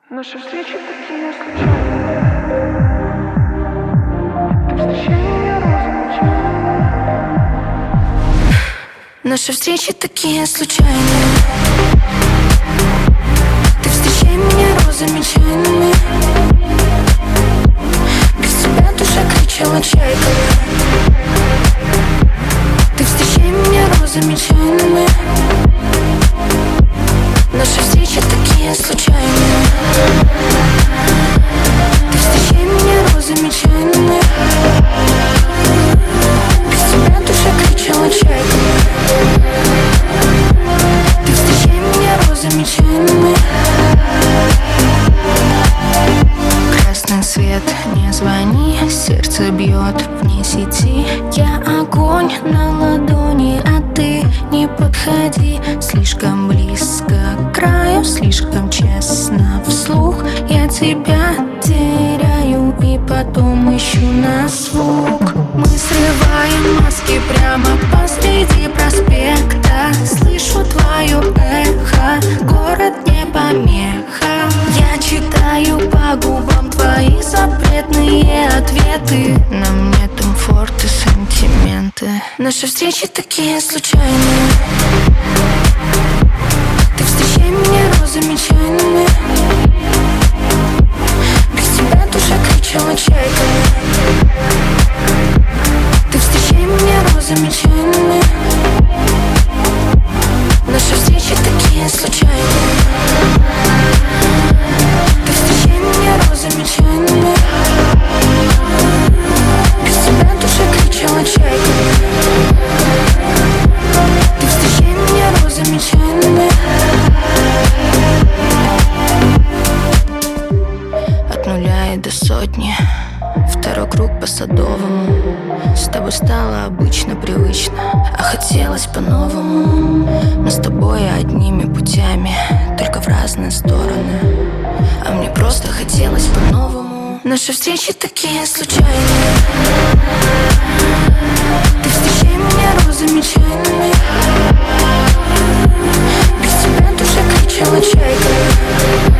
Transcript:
Наши встречи такие случайные. Ты встречай меня розовым. Наши встречи такие случайные. Ты встречай меня розами чайными. Без тебя душа кричала чайками. Ты встречай меня розами чайными. Наши встречи такие случайные. Ты встречай меня розами чайными. Без тебя душа кричала чайками. Ты встречай меня розами чайными. Красный свет, не звони, сердце бьет вне сети. Я огонь на ладони, а ты не подходи. Слишком близко к краю, слишком честно вслух. Я тебя теряю и потом ищу на звук. Мы срываем маски прямо посреди проспекта. Слышу твое эхо, город не помеха. Я читаю по губам твои запретные ответы. Нам нет комфорта, сантименты. Наши встречи такие случайные. Ты встречай меня розами чайными. Без тебя душа кричала чайками. Ты встречай меня розами чайными. Наши встречи такие случайные. Ты встречай меня розами чайными. Без тебя душа кричала чайками. Ты встречай меня розами чайными. От нуля и до сотни. Второй круг по Садовому. С тобой стало обычно, привычно, а хотелось по-новому. Мы с тобой одними путями, только в разные стороны. А мне просто хотелось по-новому. Наши встречи такие случайные. Ты встречай меня розами чайными. Без тебя душа кричала чайками.